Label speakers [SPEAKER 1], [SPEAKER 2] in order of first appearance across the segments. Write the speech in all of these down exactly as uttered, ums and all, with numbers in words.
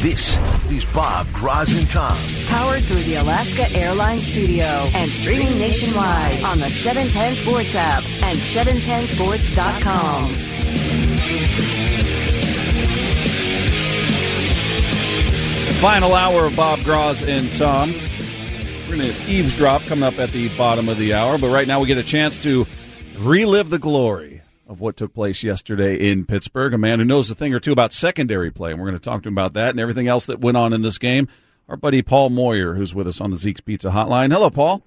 [SPEAKER 1] This is Bob, Graz, and Tom.
[SPEAKER 2] Powered through the Alaska Airlines Studio and streaming nationwide on the seven ten Sports app and seven ten sports dot com.
[SPEAKER 3] Final hour of Bob, Graz, and Tom. We're going to eavesdrop coming up at the bottom of the hour, but right now we get a chance to relive the glory of what took place yesterday in Pittsburgh. A man who knows a thing or two about secondary play, and we're going to talk to him about that and everything else that went on in this game. Our buddy Paul Moyer, who's with us on the Zeke's Pizza Hotline. Hello, Paul.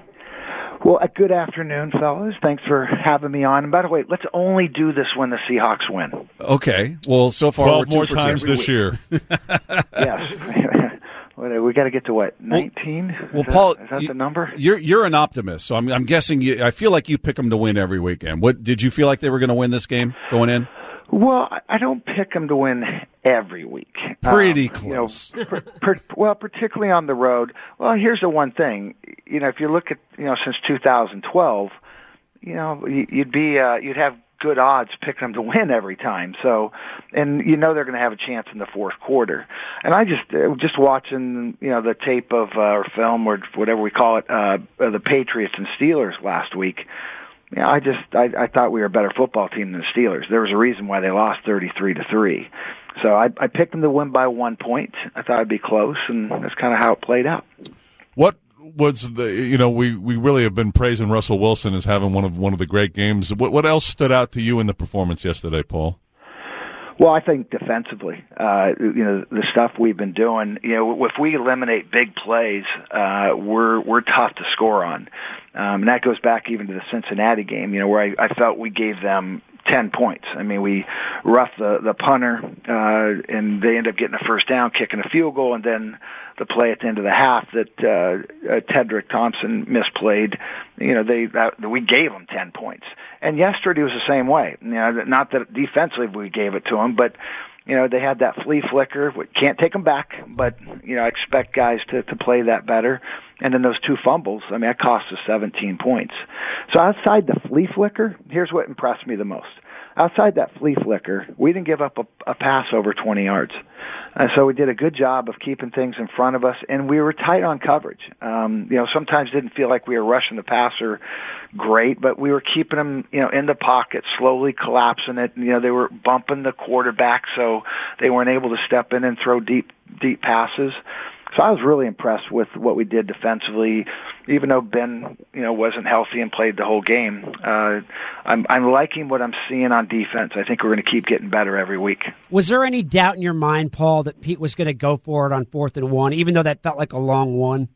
[SPEAKER 4] Well, uh, good afternoon, fellas. Thanks for having me on. And by the way, let's only do this when the Seahawks win.
[SPEAKER 3] Okay. Well, so far
[SPEAKER 5] twelve
[SPEAKER 3] we're two
[SPEAKER 5] more
[SPEAKER 3] for
[SPEAKER 5] times
[SPEAKER 3] two.
[SPEAKER 5] this year.
[SPEAKER 4] Yes. We got to get to what, nineteen?
[SPEAKER 3] Well, well
[SPEAKER 4] is
[SPEAKER 3] Paul,
[SPEAKER 4] that, is that
[SPEAKER 3] you,
[SPEAKER 4] the number?
[SPEAKER 3] You're you're an optimist, so I'm I'm guessing you. I feel like you pick them to win every weekend. What did you feel like they were going to win this game going in?
[SPEAKER 4] Well, I don't pick them to win every week.
[SPEAKER 3] Pretty
[SPEAKER 4] um,
[SPEAKER 3] close.
[SPEAKER 4] You know, per, per, well, particularly on the road. Well, here's the one thing. You know, if you look at you know since two thousand twelve, you know you'd be uh, you'd have good odds picking them to win every time. So, and you know they're going to have a chance in the fourth quarter. And I just uh, just watching you know the tape of uh, or film or whatever we call it, uh, uh, the Patriots and Steelers last week. You know, I just I, I thought we were a better football team than the Steelers. There was a reason why they lost thirty-three to three. So I, I picked them to win by one point. I thought it'd be close, and that's kind of how it played out.
[SPEAKER 5] What was the you know we, we really have been praising Russell Wilson as having one of one of the great games. What what else stood out to you in the performance yesterday, Paul?
[SPEAKER 4] Well, I think defensively, uh, you know, the stuff we've been doing, you know, if we eliminate big plays, uh, we're, we're tough to score on. Um, and that goes back even to the Cincinnati game, you know, where I, I felt we gave them ten points. I mean, we roughed the, the punter, uh, and they ended up getting a first down, kicking a field goal, and then the play at the end of the half that, uh, uh Tedrick Thompson misplayed, you know, they, that, we gave them ten points. And yesterday was the same way. You know, not that defensively we gave it to them, but, you know, they had that flea flicker. We can't take them back, but, you know, I expect guys to, to play that better. And then those two fumbles, I mean, that cost us seventeen points. So outside the flea flicker, here's what impressed me the most. Outside that flea flicker, we didn't give up a, a pass over twenty yards. Uh, so we did a good job of keeping things in front of us, and we were tight on coverage. Um, you know, sometimes didn't feel like we were rushing the passer great, but we were keeping them, you know, in the pocket, slowly collapsing it. You know, they were bumping the quarterback, so they weren't able to step in and throw deep, deep passes. So I was really impressed with what we did defensively, even though Ben, you know, wasn't healthy and played the whole game. Uh, I'm, I'm liking what I'm seeing on defense. I think we're going to keep getting better every week.
[SPEAKER 6] Was there any doubt in your mind, Paul, that Pete was going to go for it on fourth and one, even though that felt like a long one?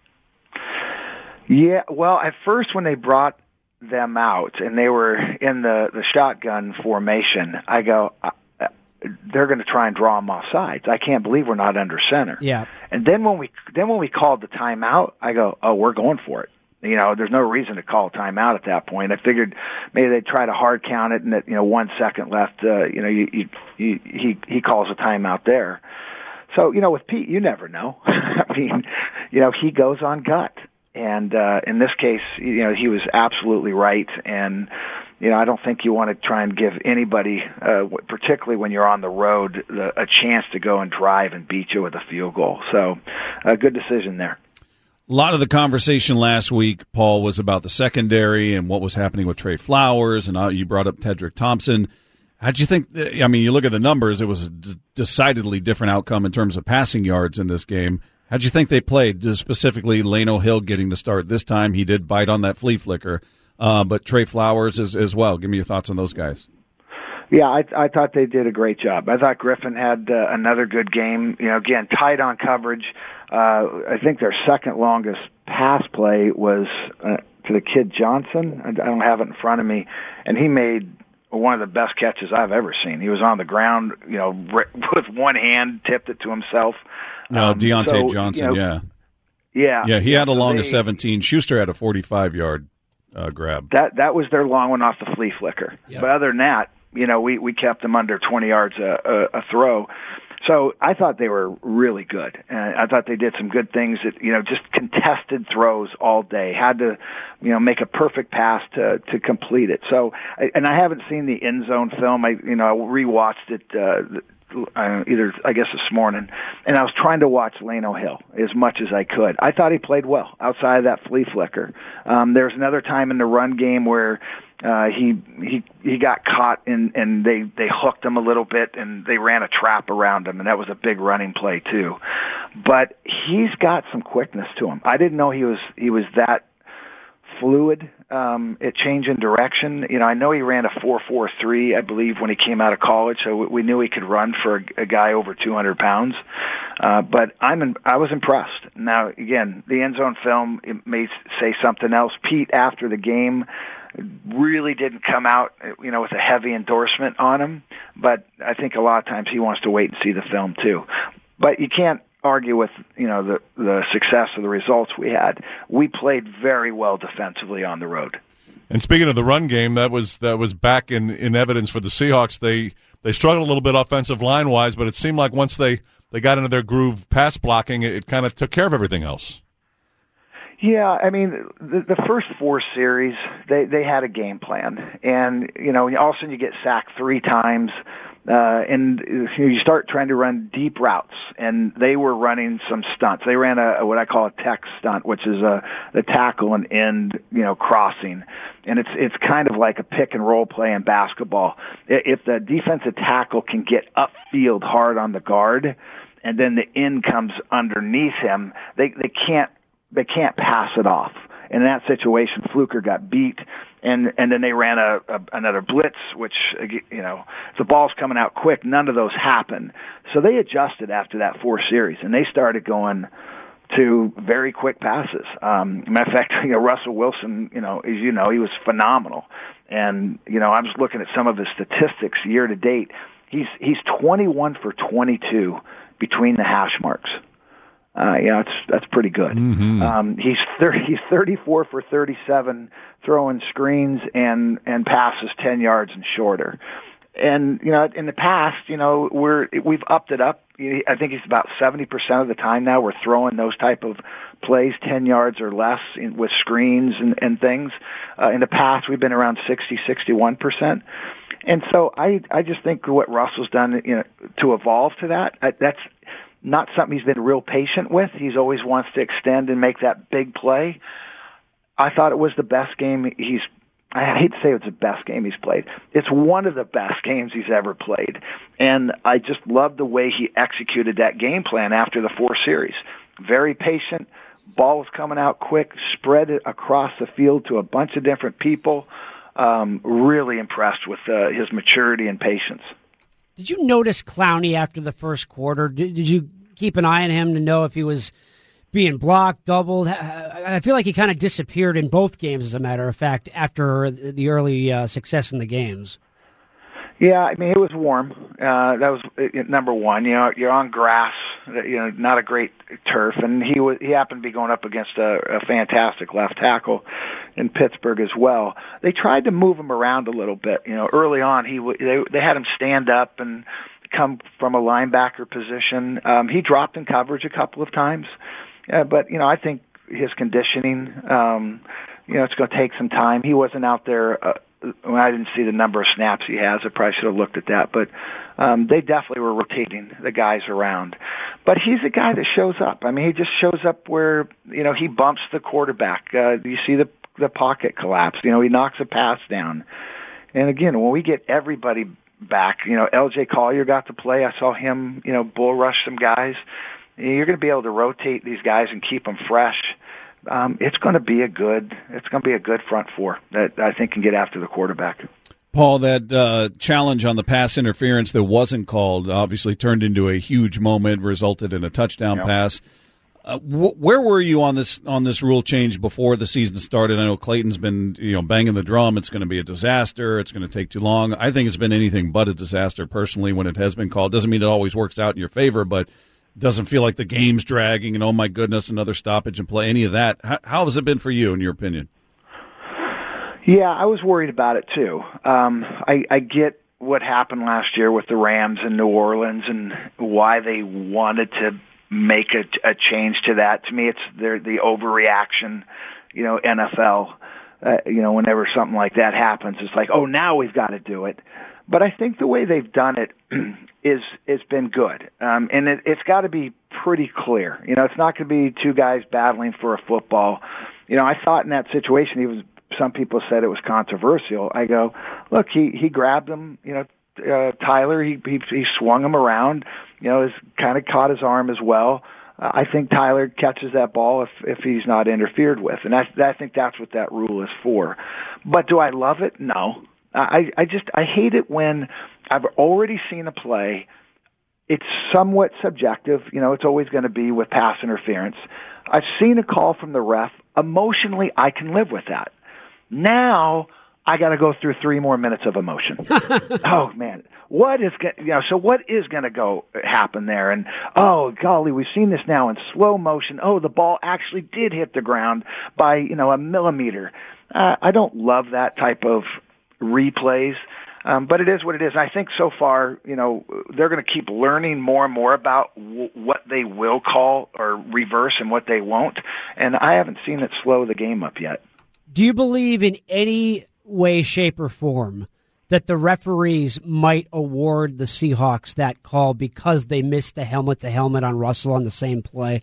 [SPEAKER 4] Yeah, well, at first when they brought them out and they were in the, the shotgun formation, I go, they're going to try and draw them off sides. I can't believe we're not under center.
[SPEAKER 6] Yeah.
[SPEAKER 4] And then when we then when we called the timeout, I go, oh, we're going for it. You know, there's no reason to call a timeout at that point. I figured maybe they'd try to hard count it, and that, you know, one second left, uh, you know, you, you, you, he he calls a timeout there. So, you know, with Pete, you never know. I mean, you know, he goes on gut. And uh, in this case, you know, he was absolutely right. And, you know, I don't think you want to try and give anybody, uh, particularly when you're on the road, the, a chance to go and drive and beat you with a field goal. So a good decision there.
[SPEAKER 3] A lot of the conversation last week, Paul, was about the secondary and what was happening with Trey Flowers, and uh, you brought up Tedrick Thompson. How'd you think? I mean, you look at the numbers, it was a d- decidedly different outcome in terms of passing yards in this game. How'd you think they played? Specifically, Lano Hill getting the start this time. He did bite on that flea flicker, uh, but Trey Flowers as, as well. Give me your thoughts on those guys.
[SPEAKER 4] Yeah, I, I thought they did a great job. I thought Griffin had uh, another good game. You know, again, tight on coverage. Uh, I think their second longest pass play was uh, to the kid Johnson. I don't have it in front of me, and he made one of the best catches I've ever seen. He was on the ground, you know, with one hand, tipped it to himself.
[SPEAKER 3] No,
[SPEAKER 4] um,
[SPEAKER 3] Deontay
[SPEAKER 4] so,
[SPEAKER 3] Johnson,
[SPEAKER 4] you know,
[SPEAKER 3] yeah.
[SPEAKER 4] Yeah.
[SPEAKER 3] Yeah, he had a
[SPEAKER 4] so
[SPEAKER 3] long
[SPEAKER 4] they,
[SPEAKER 3] of seventeen. Schuster had a forty-five-yard uh, grab.
[SPEAKER 4] That that was their long one off the flea flicker.
[SPEAKER 6] Yep.
[SPEAKER 4] But other than that, you know, we, we kept them under twenty yards a, a, a throw. So I thought they were really good. And I thought they did some good things that, you know, just contested throws all day. Had to, you know, make a perfect pass to, to complete it. So, and I haven't seen the end zone film. I, you know, I rewatched it, uh, uh, either, I guess, this morning, and I was trying to watch Lano Hill as much as I could. I thought he played well outside of that flea flicker. Um, there was another time in the run game where uh, he he he got caught and and they they hooked him a little bit and they ran a trap around him, and that was a big running play too. But he's got some quickness to him. I didn't know he was he was that fluid um, at change in direction. You know, I know he ran a four four three, I believe, when he came out of college, so we knew he could run for a, a guy over two hundred pounds. Uh, but I'm in, I was impressed. Now, again, the end zone film, it may say something else. Pete, after the game, really didn't come out, you know, with a heavy endorsement on him, but I think a lot of times he wants to wait and see the film too. But you can't argue with, you know, the the success of the results we had. We played very well defensively on the road.
[SPEAKER 5] And speaking of the run game, that was that was back in, in evidence for the Seahawks. They they struggled a little bit offensive line wise, but it seemed like once they, they got into their groove pass blocking, it, it kind of took care of everything else.
[SPEAKER 4] Yeah, I mean, the, the first four series, they, they had a game plan. And, you know, all of a sudden you get sacked three times, uh, and you start trying to run deep routes. And they were running some stunts. They ran a, what I call a tech stunt, which is a, the tackle and end, you know, crossing. And it's, it's kind of like a pick and roll play in basketball. If the defensive tackle can get upfield hard on the guard, and then the end comes underneath him, they, they can't, they can't pass it off. In that situation, Fluker got beat, and and then they ran a, a another blitz, which, you know, if the ball's coming out quick, none of those happened. So they adjusted after that four series, and they started going to very quick passes. Um, matter of fact, you know, Russell Wilson, you know, as you know, he was phenomenal. And, you know, I was looking at some of his statistics year to date. He's he's twenty-one for twenty-two between the hash marks. Uh, yeah, that's that's pretty good. Mm-hmm. Um, he's thirty, he's thirty-four for thirty-seven throwing screens and and passes ten yards and shorter. And you know, in the past, you know, we're we've upped it up. I think he's about seventy percent of the time now we're throwing those type of plays, ten yards or less, in, with screens and and things. Uh, in the past, we've been around sixty, sixty-one percent. And so I I just think what Russell's done, you know, to evolve to that, I, that's not something he's been real patient with. He's always wants to extend and make that big play. I thought it was the best game he's, I hate to say it's the best game he's played. It's one of the best games he's ever played. And I just love the way he executed that game plan after the four series. Very patient, ball was coming out quick, spread it across the field to a bunch of different people. Um, really impressed with uh, his maturity and patience.
[SPEAKER 6] Did you notice Clowney after the first quarter? Did, did you keep an eye on him to know if he was being blocked, doubled? I feel like he kind of disappeared in both games, as a matter of fact, after the early uh, success in the games.
[SPEAKER 4] Yeah, I mean, it was warm. Uh, that was uh, number one. You know, you're on grass, you know, not a great turf, and he was, he happened to be going up against a, a fantastic left tackle in Pittsburgh as well. They tried to move him around a little bit. You know, early on, he they they had him stand up and come from a linebacker position. Um, he dropped in coverage a couple of times, uh, but you know, I think his conditioning, um, you know, it's going to take some time. He wasn't out there. Uh, When I didn't see the number of snaps he has, I probably should have looked at that. But um, they definitely were rotating the guys around. But he's a guy that shows up. I mean, he just shows up where, you know, he bumps the quarterback. Uh, you see the the pocket collapse. You know, he knocks a pass down. And again, when we get everybody back, you know, L J Collier got to play. I saw him, you know, bull rush some guys. You're going to be able to rotate these guys and keep them fresh. Um, it's going to be a good. It's going to be a good front four that I think can get after the quarterback.
[SPEAKER 3] Paul, that uh, challenge on the pass interference that wasn't called obviously turned into a huge moment, resulted in a touchdown yep. pass. Uh, wh- where were you on this on this rule change before the season started? I know Clayton's been you know banging the drum. It's going to be a disaster. It's going to take too long. I think it's been anything but a disaster personally when it has been called. Doesn't mean it always works out in your favor, but doesn't feel like the game's dragging and, oh, my goodness, another stoppage and play, any of that. How, how has it been for you, in your opinion?
[SPEAKER 4] Yeah, I was worried about it, too. Um, I, I get what happened last year with the Rams in New Orleans and why they wanted to make a, a change to that. To me, it's the, the overreaction, you know, N F L. Uh, you know, whenever something like that happens, it's like, oh, now we've got to do it. But I think the way they've done it is has been good, um, and it, it's got to be pretty clear. You know, it's not going to be two guys battling for a football. You know, I thought in that situation, he was. Some people said it was controversial. I go, look, he he grabbed him. You know, uh, Tyler, he, he he swung him around. You know, has kind of caught his arm as well. Uh, I think Tyler catches that ball if if he's not interfered with, and I I think that's what that rule is for. But do I love it? No. I, I just, I hate it when I've already seen a play. It's somewhat subjective. You know, it's always going to be with pass interference. I've seen a call from the ref. Emotionally, I can live with that. Now, I got to go through three more minutes of emotion. Oh, man. What is going you know, so what is going to go happen there? And, oh, golly, we've seen this now in slow motion. Oh, the ball actually did hit the ground by, you know, a millimeter. Uh, I don't love that type of replays, um, but it is what it is. I think so far, you know, they're going to keep learning more and more about w- what they will call or reverse and what they won't, and I haven't seen it slow the game up yet.
[SPEAKER 6] Do you believe in any way, shape, or form that the referees might award the Seahawks that call because they missed the helmet-to-helmet on Russell on the same play?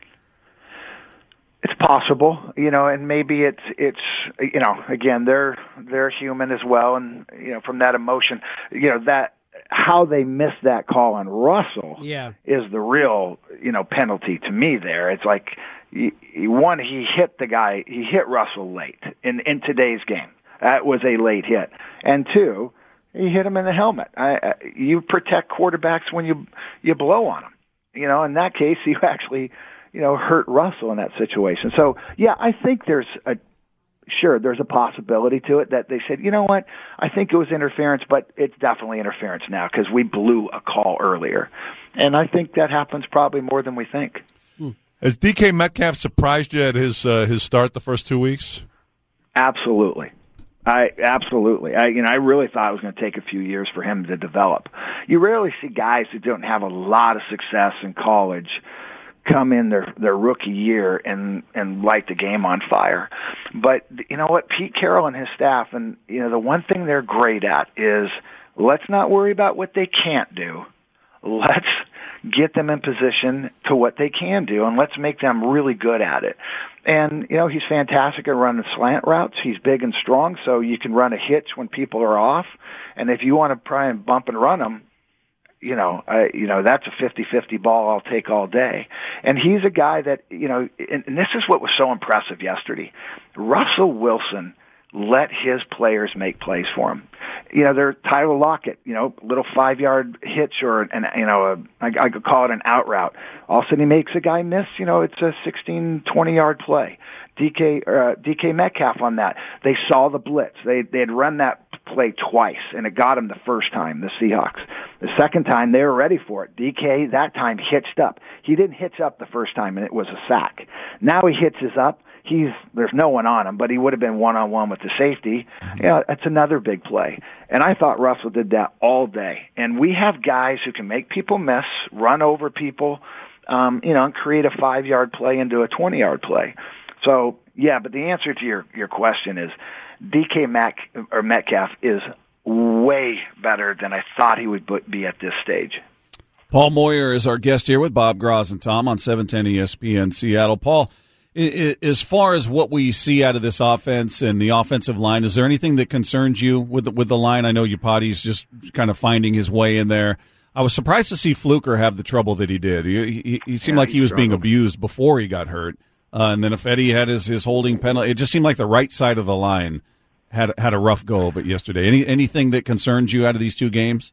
[SPEAKER 4] It's possible, you know, and maybe it's it's you know, again, they're they're human as well, and you know, from that emotion, you know, that how they missed that call on Russell,
[SPEAKER 6] yeah,
[SPEAKER 4] is the real, you know, penalty to me. There, it's like he, one, he hit the guy, he hit Russell late in in today's game. That was a late hit, and two, he hit him in the helmet. I, I, you protect quarterbacks when you you blow on them, you know. In that case, you actually, you know, hurt Russell in that situation. So, yeah, I think there's a, sure, there's a possibility to it that they said, you know what, I think it was interference, but it's definitely interference now because we blew a call earlier. And I think that happens probably more than we think.
[SPEAKER 5] Hmm. Has D K Metcalf surprised you at his uh, his start the first two weeks?
[SPEAKER 4] Absolutely. I absolutely. I you know I really thought it was going to take a few years for him to develop. You rarely see guys who don't have a lot of success in college come in their their rookie year and and light the game on fire. But you know what, Pete Carroll and his staff, and you know the one thing they're great at is let's not worry about what they can't do. Let's get them in position to what they can do, and let's make them really good at it. And, you know, he's fantastic at running slant routes. He's big and strong, so you can run a hitch when people are off. And if you want to try and bump and run them, you know, I, you know, that's a fifty-fifty ball I'll take all day. And he's a guy that, you know, and, and this is what was so impressive yesterday. Russell Wilson let his players make plays for him. You know, they're Tyler Lockett, you know, little five-yard hitch or, an, you know, a, I, I could call it an out route. All of a sudden he makes a guy miss, you know, it's a sixteen, twenty-yard play. D K, uh, D K Metcalf on that. They saw the blitz. They, they had run that play twice, and it got him the first time, the Seahawks. The second time, they were ready for it. D K, that time, hitched up. He didn't hitch up the first time, and it was a sack. Now he hitches up. He's there's no one on him, but he would have been one-on-one with the safety. You know, that's another big play. And I thought Russell did that all day. And we have guys who can make people miss, run over people, um, you know, and create a five-yard play into a twenty-yard play. So, yeah, but the answer to your, your question is D K Mac, or Metcalf is way better than I thought he would be at this stage.
[SPEAKER 3] Paul Moyer is our guest here with Bob Gross and Tom on seven ten E S P N Seattle. Paul, as far as what we see out of this offense and the offensive line, is there anything that concerns you with the, with the line? I know Iupati's just kind of finding his way in there. I was surprised to see Fluker have the trouble that he did. He, he, he seemed
[SPEAKER 4] yeah,
[SPEAKER 3] like he was
[SPEAKER 4] struggled.
[SPEAKER 3] being abused before he got hurt. Uh, and then if Eddie had his, his holding penalty, it just seemed like the right side of the line had had a rough go of it yesterday. Any Anything that concerns you out of these two games?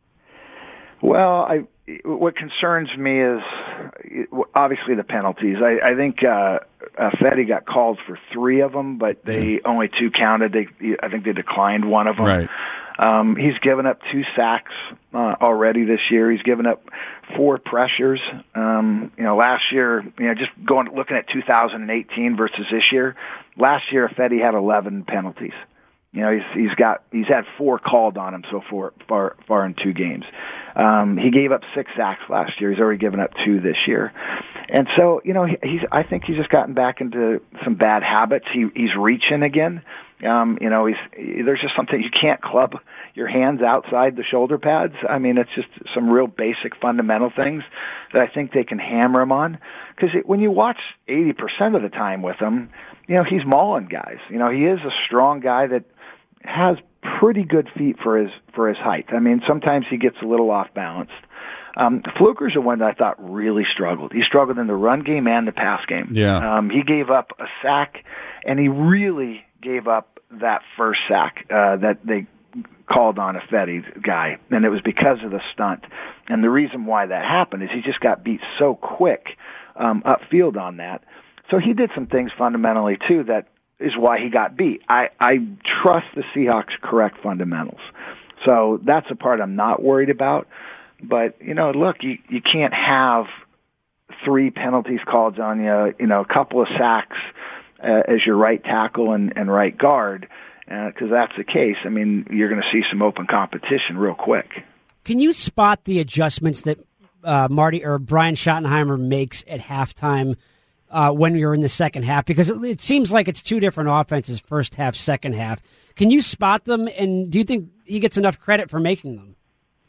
[SPEAKER 4] Well, I what concerns me is obviously the penalties. I, I think uh, uh, Fetty got called for three of them, but they yeah. only two counted. They, I think they declined one of them.
[SPEAKER 3] Right.
[SPEAKER 4] Um, he's given up two sacks uh, already this year. He's given up four pressures. Um, you know, last year, you know, just going looking at two thousand eighteen versus this year. Last year, Fetty had eleven penalties. You know, he's he's got he's had four called on him so far far far in two games. Um, he gave up six sacks last year. He's already given up two this year, and so you know he, he's I think he's just gotten back into some bad habits. He he's reaching again. Um, you know, he's there's just something you can't club your hands outside the shoulder pads. I mean, it's just some real basic fundamental things that I think they can hammer him on. Because when you watch eighty percent of the time with him, you know, he's mauling guys. You know, he is a strong guy that has pretty good feet for his for his height. I mean, sometimes he gets a little off balanced. Um, Fluker's the one that I thought really struggled. He struggled in the run game and the pass game.
[SPEAKER 3] Yeah.
[SPEAKER 4] Um, he gave up a sack, and he really gave up that first sack uh, that they called on a Fetty guy, and it was because of the stunt. And the reason why that happened is he just got beat so quick um, upfield on that. So he did some things fundamentally, too, that is why he got beat. I, I trust the Seahawks' correct fundamentals. So that's the part I'm not worried about. But, you know, look, you, you can't have three penalties called on you, you know, a couple of sacks uh, as your right tackle and, and right guard, because uh, that's the case. I mean, you're going to see some open competition real quick.
[SPEAKER 6] Can you spot the adjustments that uh, Marty or Brian Schottenheimer makes at halftime uh, when you're in the second half? Because it, it seems like it's two different offenses, first half, second half. Can you spot them, and do you think he gets enough credit for making them?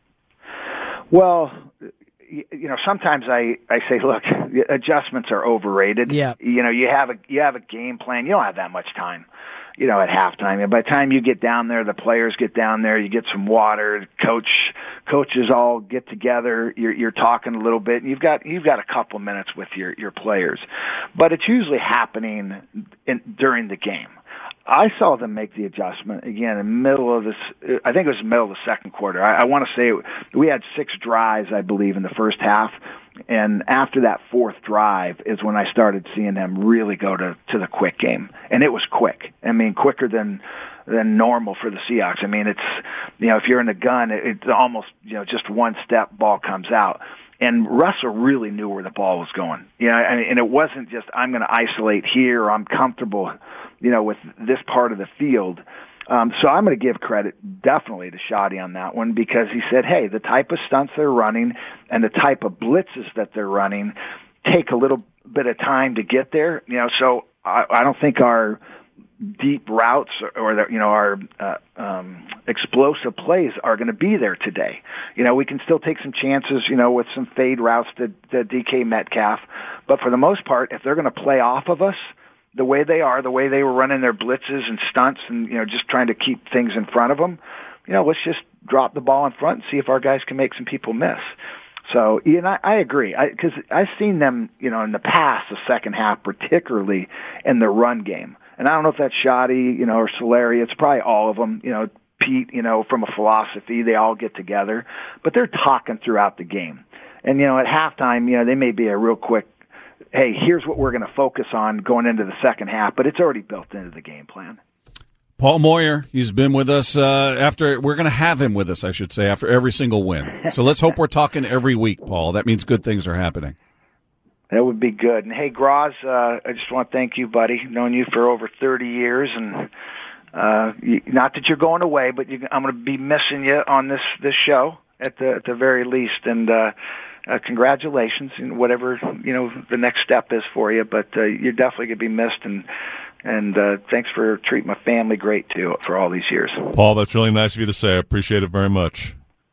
[SPEAKER 4] Well, you know, sometimes I, I say, look, adjustments are overrated.
[SPEAKER 6] Yeah.
[SPEAKER 4] You know, you have a you have a game plan. You don't have that much time, you know, at halftime. And by the time you get down there, the players get down there, you get some water, coach coaches all get together, you're you're talking a little bit, and you've got you've got a couple minutes with your, your players. But it's usually happening in, during the game. I saw them make the adjustment again in the middle of this. I think it was the middle of the second quarter. I, I want to say we had six drives, I believe, in the first half, and after that fourth drive is when I started seeing them really go to to the quick game, and it was quick. I mean, quicker than than normal for the Seahawks. I mean, it's you know if you're in a gun, it, it's almost you know just one step, ball comes out. And Russell really knew where the ball was going. You know, and it wasn't just I'm going to isolate here or I'm comfortable, you know, with this part of the field. Um, so I'm going to give credit definitely to Shoddy on that one because he said, hey, the type of stunts they're running and the type of blitzes that they're running take a little bit of time to get there. You know, so I, I don't think our deep routes or, the, you know, our uh, um, explosive plays are going to be there today. You know, we can still take some chances, you know, with some fade routes to, to D K Metcalf. But for the most part, if they're going to play off of us the way they are, the way they were running their blitzes and stunts and, you know, just trying to keep things in front of them, you know, let's just drop the ball in front and see if our guys can make some people miss. So, Ian, I, I agree, because I've seen them, you know, in the past, the second half, particularly in the run game. And I don't know if that's Shoddy, you know, or Solari. It's probably all of them. You know, Pete, you know, from a philosophy, they all get together. But they're talking throughout the game. And, you know, at halftime, you know, they may be a real quick, hey, here's what we're going to focus on going into the second half. But it's already built into the game plan.
[SPEAKER 3] Paul Moyer, he's been with us uh, after, we're going to have him with us, I should say, after every single win. So let's hope we're talking every week, Paul. That means good things are happening.
[SPEAKER 4] That would be good. And hey, Graz, uh, I just want to thank you, buddy. I've known you for over thirty years, and uh, you, not that you're going away, but you, I'm going to be missing you on this this show at the at the very least. And uh, uh, congratulations, and whatever you know the next step is for you. But uh, you're definitely going to be missed, and and uh, thanks for treating my family great too for all these years.
[SPEAKER 5] Paul, that's really nice of you to say. I appreciate it very much.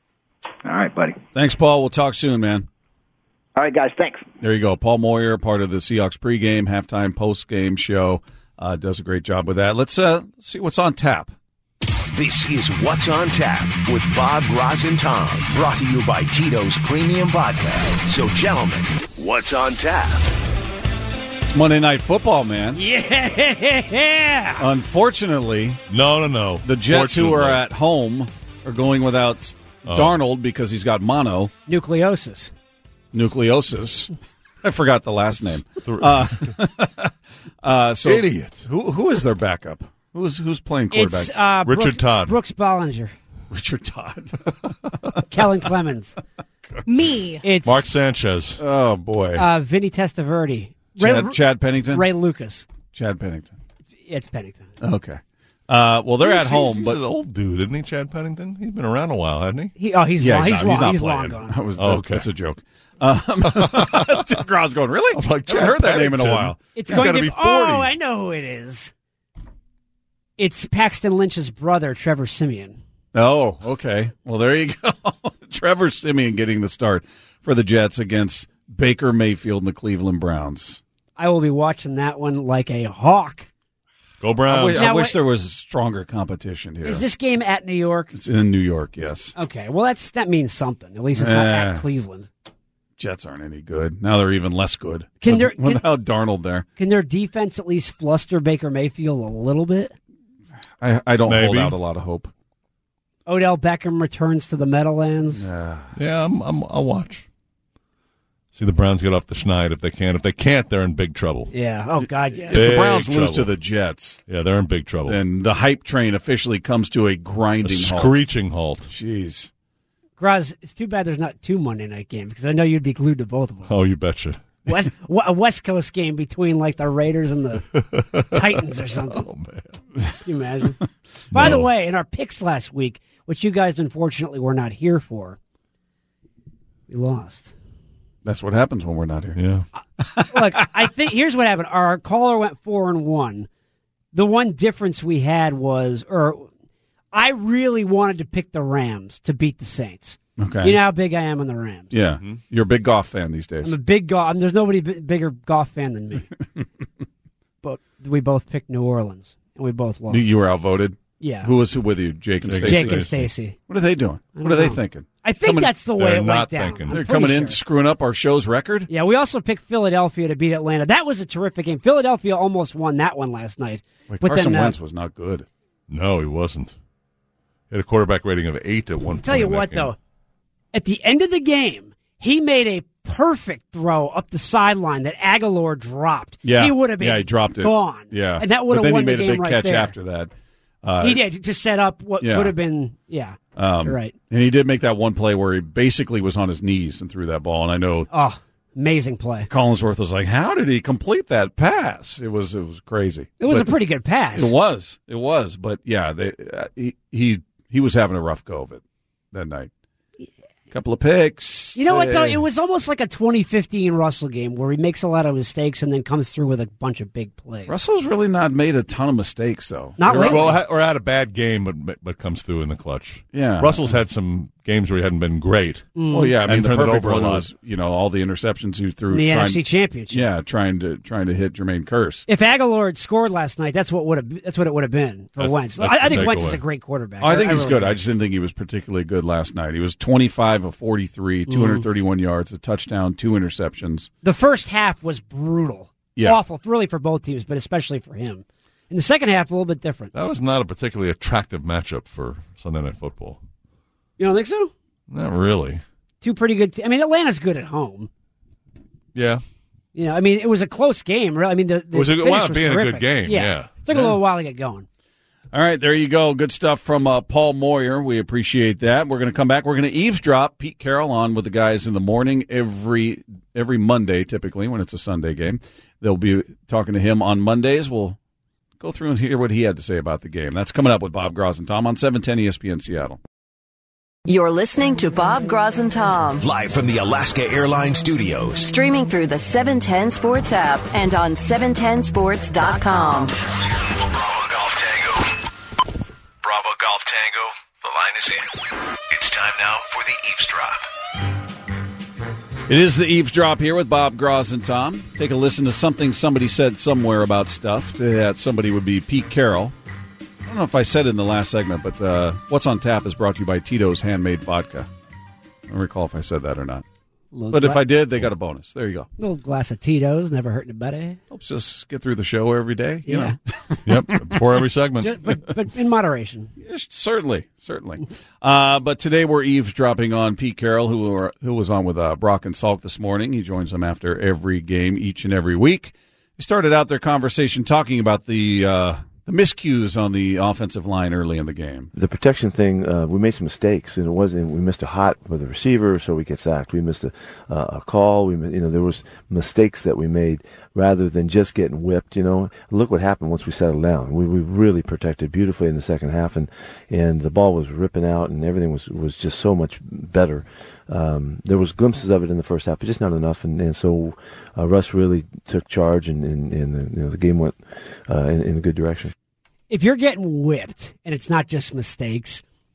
[SPEAKER 4] All right, buddy.
[SPEAKER 3] Thanks, Paul. We'll talk soon, man.
[SPEAKER 4] All right, guys, thanks.
[SPEAKER 3] There you go. Paul Moyer, part of the Seahawks pregame, halftime, postgame show, uh, does a great job with that. Let's uh, see what's on tap.
[SPEAKER 1] This is What's on Tap with Bob, Graz, and Tom, brought to you by Tito's Premium Vodka. So, gentlemen, what's on tap?
[SPEAKER 3] It's Monday Night Football, man.
[SPEAKER 6] Yeah!
[SPEAKER 3] Unfortunately,
[SPEAKER 5] no, no, no.
[SPEAKER 3] The Jets, who are at home, are going without oh. Darnold because he's got mono.
[SPEAKER 6] Nucleosis.
[SPEAKER 3] Nucleosis. I forgot the last name. Uh, uh, so
[SPEAKER 5] Idiot.
[SPEAKER 3] Who who is their backup? Who's who's playing quarterback?
[SPEAKER 6] It's uh,
[SPEAKER 5] Richard
[SPEAKER 6] Brooks,
[SPEAKER 5] Todd.
[SPEAKER 6] Brooks Bollinger.
[SPEAKER 3] Richard Todd.
[SPEAKER 6] Kellen Clemens.
[SPEAKER 7] Me.
[SPEAKER 6] It's
[SPEAKER 5] Mark Sanchez.
[SPEAKER 3] Oh boy.
[SPEAKER 6] Uh, Vinny Testaverde.
[SPEAKER 3] Chad,
[SPEAKER 6] Ray,
[SPEAKER 3] Chad Pennington.
[SPEAKER 6] Ray Lucas.
[SPEAKER 3] Chad Pennington.
[SPEAKER 6] It's Pennington.
[SPEAKER 3] Okay. Uh, well, they're
[SPEAKER 5] he's,
[SPEAKER 3] at home,
[SPEAKER 5] he's
[SPEAKER 3] but
[SPEAKER 5] an old dude, isn't he, Chad Pennington? He's been around a while, hasn't he?
[SPEAKER 6] he oh, he's
[SPEAKER 3] yeah,
[SPEAKER 6] long.
[SPEAKER 3] he's,
[SPEAKER 6] He's,
[SPEAKER 3] not,
[SPEAKER 6] long.
[SPEAKER 3] he's not
[SPEAKER 6] He's
[SPEAKER 3] playing.
[SPEAKER 6] long gone.
[SPEAKER 3] That was,
[SPEAKER 5] oh,
[SPEAKER 3] that,
[SPEAKER 5] okay.
[SPEAKER 3] That's a joke. Um, Graz going, really?
[SPEAKER 5] I'm like,
[SPEAKER 3] I haven't heard that name in a while.
[SPEAKER 6] It's
[SPEAKER 5] He's
[SPEAKER 6] going
[SPEAKER 5] gotta
[SPEAKER 6] to
[SPEAKER 5] be forty.
[SPEAKER 6] Oh, I know who it is. It's Paxton Lynch's brother, Trevor Siemian.
[SPEAKER 3] Oh, okay. Well, there you go. Trevor Siemian getting the start for the Jets against Baker Mayfield and the Cleveland Browns.
[SPEAKER 6] I will be watching that one like a hawk.
[SPEAKER 5] Go Browns.
[SPEAKER 3] I wish, I
[SPEAKER 6] Now,
[SPEAKER 3] wish
[SPEAKER 6] what-
[SPEAKER 3] there was stronger competition here.
[SPEAKER 6] Is this game at New York?
[SPEAKER 3] It's in New York, yes.
[SPEAKER 6] Okay, well that's that means something. At least it's not
[SPEAKER 3] Eh.
[SPEAKER 6] at Cleveland.
[SPEAKER 3] Jets aren't any good. Now they're even less good.
[SPEAKER 6] Can there- can-
[SPEAKER 3] Without Darnold there.
[SPEAKER 6] Can their defense at least fluster Baker Mayfield a little bit?
[SPEAKER 3] I, I don't hold
[SPEAKER 5] Maybe.
[SPEAKER 3] out a lot of hope.
[SPEAKER 6] Odell Beckham returns to the Meadowlands.
[SPEAKER 3] Uh,
[SPEAKER 5] Yeah, I'm, I'm, I'll watch. See the Browns get off the schneid if they can. If they can't, they're in big trouble.
[SPEAKER 6] Yeah. Oh God. Yeah.
[SPEAKER 3] if the
[SPEAKER 5] Big
[SPEAKER 3] Browns lose
[SPEAKER 5] trouble.
[SPEAKER 3] to the Jets,
[SPEAKER 5] Yeah, they're in big trouble.
[SPEAKER 3] then the hype train officially comes to a
[SPEAKER 5] A
[SPEAKER 3] grinding halt.
[SPEAKER 5] screeching halt.
[SPEAKER 3] Jeez.
[SPEAKER 6] Graz, it's too bad there's not two Monday night games because I know you'd be glued to both of them.
[SPEAKER 5] Oh, you betcha.
[SPEAKER 6] West, a West Coast game between like the Raiders and the Titans or something.
[SPEAKER 5] Oh, man.
[SPEAKER 6] Can you imagine? By
[SPEAKER 5] No.
[SPEAKER 6] the way, in our picks last week, which you guys unfortunately were not here for, we lost.
[SPEAKER 3] That's what happens when we're not here.
[SPEAKER 5] Yeah.
[SPEAKER 6] Look, I think here's what happened. Our caller went four and one. The one difference we had was, or I really wanted to pick the Rams to beat the Saints.
[SPEAKER 3] Okay.
[SPEAKER 6] You know how big I am on the Rams.
[SPEAKER 3] Yeah. You're a big golf fan these days.
[SPEAKER 6] I'm a big golf. There's nobody b- bigger golf fan than me. But we both picked New Orleans, and we both lost.
[SPEAKER 3] You were outvoted.
[SPEAKER 6] Yeah,
[SPEAKER 3] Who was who with you? Jake and
[SPEAKER 5] Jake
[SPEAKER 3] Stacy.
[SPEAKER 6] Jake and
[SPEAKER 5] Stacey.
[SPEAKER 6] Stacy.
[SPEAKER 3] What are they doing?
[SPEAKER 6] I
[SPEAKER 3] What are
[SPEAKER 6] don't
[SPEAKER 3] they
[SPEAKER 6] know.
[SPEAKER 3] thinking?
[SPEAKER 6] I think
[SPEAKER 3] Coming-
[SPEAKER 6] that's the way
[SPEAKER 5] They're
[SPEAKER 6] it
[SPEAKER 5] not
[SPEAKER 6] went down.
[SPEAKER 5] thinking.
[SPEAKER 6] I'm
[SPEAKER 3] They're
[SPEAKER 6] pretty
[SPEAKER 3] coming in
[SPEAKER 6] sure.
[SPEAKER 3] screwing up our show's record?
[SPEAKER 6] Yeah, we also picked Philadelphia to beat Atlanta. That was a terrific game. Philadelphia almost won that one last night.
[SPEAKER 3] Like
[SPEAKER 6] but
[SPEAKER 3] Carson
[SPEAKER 6] then, uh,
[SPEAKER 3] Wentz was not good.
[SPEAKER 5] No, he wasn't. He had a quarterback rating of eight at one point.
[SPEAKER 6] Tell you
[SPEAKER 5] in that
[SPEAKER 6] what,
[SPEAKER 5] game.
[SPEAKER 6] though, at the end of the game, he made a perfect throw up the sideline that Aguilar dropped.
[SPEAKER 3] Yeah.
[SPEAKER 6] He would have been
[SPEAKER 3] yeah, he dropped it.
[SPEAKER 6] gone.
[SPEAKER 3] Yeah.
[SPEAKER 6] And that would
[SPEAKER 3] But
[SPEAKER 6] have
[SPEAKER 3] then
[SPEAKER 6] won
[SPEAKER 3] he made
[SPEAKER 6] the
[SPEAKER 3] a
[SPEAKER 6] game
[SPEAKER 3] big
[SPEAKER 6] right
[SPEAKER 3] catch
[SPEAKER 6] there.
[SPEAKER 3] after that. Uh,
[SPEAKER 6] He did to set up what
[SPEAKER 3] Yeah.
[SPEAKER 6] would have been, yeah.
[SPEAKER 3] um,
[SPEAKER 6] You're right.
[SPEAKER 3] And he did make that one play where he basically was on his knees and threw that ball. And I know
[SPEAKER 6] Oh, amazing play.
[SPEAKER 3] Collinsworth was like, "How did he complete that pass?" It was it was crazy.
[SPEAKER 6] It was
[SPEAKER 3] But
[SPEAKER 6] a pretty good pass.
[SPEAKER 3] It was. It was. But yeah, they, uh, he he he was having a rough go of it that night. Couple of picks.
[SPEAKER 6] You know what, though?
[SPEAKER 3] Eh.
[SPEAKER 6] It was almost like a twenty fifteen Russell game where he makes a lot of mistakes and then comes through with a bunch of big plays.
[SPEAKER 3] Russell's really not made a ton of mistakes, though.
[SPEAKER 6] Not
[SPEAKER 5] Or,
[SPEAKER 6] lately.
[SPEAKER 5] well, ha- or had a bad game, but but comes through in the clutch.
[SPEAKER 3] Yeah.
[SPEAKER 5] Russell's had some games where he hadn't been great.
[SPEAKER 3] Well, yeah, I mean,
[SPEAKER 5] And
[SPEAKER 3] the
[SPEAKER 5] turned it
[SPEAKER 3] perfect
[SPEAKER 5] over a
[SPEAKER 3] one
[SPEAKER 5] lot.
[SPEAKER 3] was, you know, all the interceptions he threw.
[SPEAKER 6] in the
[SPEAKER 3] trying,
[SPEAKER 6] N F C Championship.
[SPEAKER 3] Yeah, trying to trying to hit Jermaine Kearse.
[SPEAKER 6] If Aguilar had scored last night, that's what would have that's what it would have been for
[SPEAKER 5] That's-
[SPEAKER 6] Wentz.
[SPEAKER 5] that's
[SPEAKER 6] I, I
[SPEAKER 5] the
[SPEAKER 6] think Wentz
[SPEAKER 5] takeaway.
[SPEAKER 6] is a great quarterback.
[SPEAKER 3] Oh, I think he's
[SPEAKER 6] really
[SPEAKER 3] good.
[SPEAKER 6] do.
[SPEAKER 3] I just didn't think he was particularly good last night. He was twenty-five of forty-three, two hundred thirty-one yards, a touchdown, two interceptions.
[SPEAKER 6] The first half was brutal,
[SPEAKER 3] Yeah.
[SPEAKER 6] awful, really for both teams, but especially for him. In the second half, a little bit different.
[SPEAKER 5] That was not a particularly attractive matchup for Sunday Night Football.
[SPEAKER 6] You don't think so?
[SPEAKER 5] Not really.
[SPEAKER 6] Two pretty good. Te- I mean, Atlanta's good at home.
[SPEAKER 5] Yeah.
[SPEAKER 6] You know, I mean, it was a close game. Really, I mean, the, the
[SPEAKER 5] It was a- it
[SPEAKER 6] finish
[SPEAKER 5] wound up
[SPEAKER 6] was
[SPEAKER 5] being a good
[SPEAKER 6] terrific.
[SPEAKER 5] game, yeah.
[SPEAKER 6] took a little while to get going.
[SPEAKER 3] All right, there you go. Good stuff from uh, Paul Moyer. We appreciate that. We're going to come back. We're going to eavesdrop Pete Carroll on with the guys in the morning every every Monday, typically, when it's a Sunday game. They'll be talking to him on Mondays. We'll go through and hear what he had to say about the game. That's coming up with Bob Gross and Tom on seven ten E S P N Seattle.
[SPEAKER 2] You're listening to Bob Gross and Tom,
[SPEAKER 1] Live from the Alaska Airlines Studios.
[SPEAKER 2] streaming through the seven ten Sports app and on seven ten sports dot com.
[SPEAKER 1] Bravo Golf Tango. Bravo Golf Tango. The line is in. It's time now for the eavesdrop.
[SPEAKER 3] It is the eavesdrop here with Bob Gross and Tom. Take a listen to something somebody said somewhere about stuff. That somebody would be Pete Carroll. I don't know if I said it in the last segment, but uh, What's on Tap is brought to you by Tito's Handmade Vodka. I don't recall if I said that or not.
[SPEAKER 6] Little
[SPEAKER 3] But if
[SPEAKER 6] gla-
[SPEAKER 3] I did, they got a bonus. There you go.
[SPEAKER 6] little glass of Tito's, never hurt anybody.
[SPEAKER 3] Helps us get through the show every day. You
[SPEAKER 6] Yeah,
[SPEAKER 3] know.
[SPEAKER 5] Yep. Before every segment.
[SPEAKER 6] Ju- but but in moderation.
[SPEAKER 3] Yes, certainly, certainly. Uh, but today we're eavesdropping on Pete Carroll, who were, who was on with uh, Brock and Salk this morning. He joins them after every game, each and every week. We started out their conversation talking about the uh, the miscues on the offensive line early in the game.
[SPEAKER 7] The protection thing, uh, we made some mistakes, and it wasn't. We missed a hot with the receiver, so we get sacked. We missed a, uh, a call. We, you know, there was mistakes that we made rather than just getting whipped. You know, look what happened once we settled down. We we really protected beautifully in the second half, and and the ball was ripping out, and everything was was just so much better. Um, there was glimpses of it in the first half, but just not enough, and, and so uh, Russ really took charge, and, and, and the, you know, the game went uh, in, in a good direction.
[SPEAKER 6] If you're getting whipped and it's not just mistakes,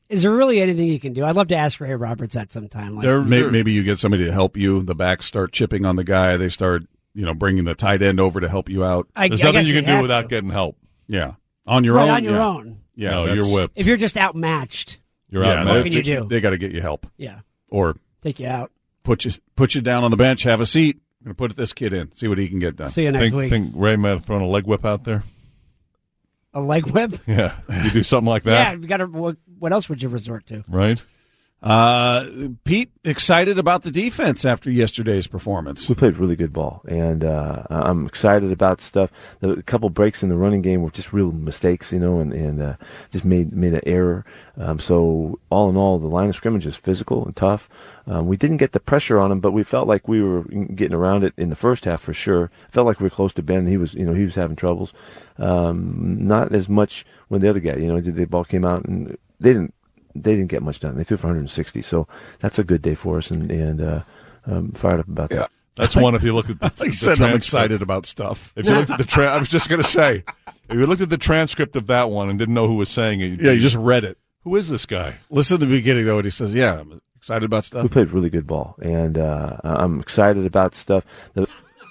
[SPEAKER 6] Is there really anything you can do? I'd love to ask Ray Roberts that sometime. Like,
[SPEAKER 5] They're-
[SPEAKER 3] Maybe, maybe you get somebody to help you. The backs start chipping on the guy. They start, you know, bringing the tight end over to help you out.
[SPEAKER 6] I,
[SPEAKER 5] There's
[SPEAKER 6] I
[SPEAKER 5] nothing
[SPEAKER 6] guess
[SPEAKER 5] you can do
[SPEAKER 6] have
[SPEAKER 5] without
[SPEAKER 6] to.
[SPEAKER 5] getting help.
[SPEAKER 3] Yeah, on your
[SPEAKER 6] Right,
[SPEAKER 3] own.
[SPEAKER 6] on your
[SPEAKER 3] yeah.
[SPEAKER 6] own.
[SPEAKER 3] Yeah,
[SPEAKER 5] no,
[SPEAKER 3] that's-
[SPEAKER 5] you're whipped.
[SPEAKER 6] If you're just outmatched,
[SPEAKER 5] You're
[SPEAKER 3] yeah,
[SPEAKER 5] out.
[SPEAKER 3] they-
[SPEAKER 6] What can you
[SPEAKER 3] they-
[SPEAKER 6] do?
[SPEAKER 3] They got to get you help,
[SPEAKER 6] yeah,
[SPEAKER 3] or
[SPEAKER 6] take you out.
[SPEAKER 3] put you put you down on the bench. Have a seat. I'm going to put this kid in. See what he can get done.
[SPEAKER 6] See you next
[SPEAKER 5] think,
[SPEAKER 6] week.
[SPEAKER 5] think Ray might have thrown a leg whip out there?
[SPEAKER 6] A leg whip?
[SPEAKER 5] Yeah. You do something like
[SPEAKER 6] Yeah,
[SPEAKER 5] that?
[SPEAKER 6] you got to. What, what else would you resort to?
[SPEAKER 5] Right?
[SPEAKER 3] Uh, Pete, excited about the defense after yesterday's performance.
[SPEAKER 7] We played really good ball, and uh, I'm excited about stuff. The, a couple breaks in the running game were just real mistakes, you know, and, and uh, just made made an error. Um, so all in all, the line of scrimmage is physical and tough. Um, we didn't get the pressure on him, but we felt like we were getting around it in the first half for sure. Felt like we were close to Ben. He was, you know, he was having troubles. Um, not as much when the other guy, you know, the ball came out and they didn't. They didn't get much done. They threw for one hundred sixty, so that's a good day for us, and and uh, I'm fired up about that.
[SPEAKER 5] That's one if you look at the,
[SPEAKER 3] He
[SPEAKER 5] the
[SPEAKER 3] said I'm
[SPEAKER 5] transcript.
[SPEAKER 3] excited about stuff.
[SPEAKER 5] If you looked at the tra- I was just going to say, if you looked at the transcript of that one and didn't know who was saying it, you'd
[SPEAKER 3] Yeah,
[SPEAKER 5] be,
[SPEAKER 3] you just read it.
[SPEAKER 5] who is this guy?
[SPEAKER 3] Listen to the beginning, though, and he says, yeah, I'm excited about stuff.
[SPEAKER 7] We played really good ball, and uh, I'm excited about stuff. The,